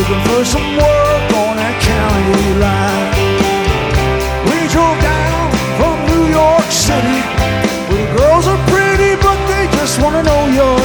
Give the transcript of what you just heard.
looking for some work on that county line. We drove down from New York City, where the girls are pretty, but they just wanna know your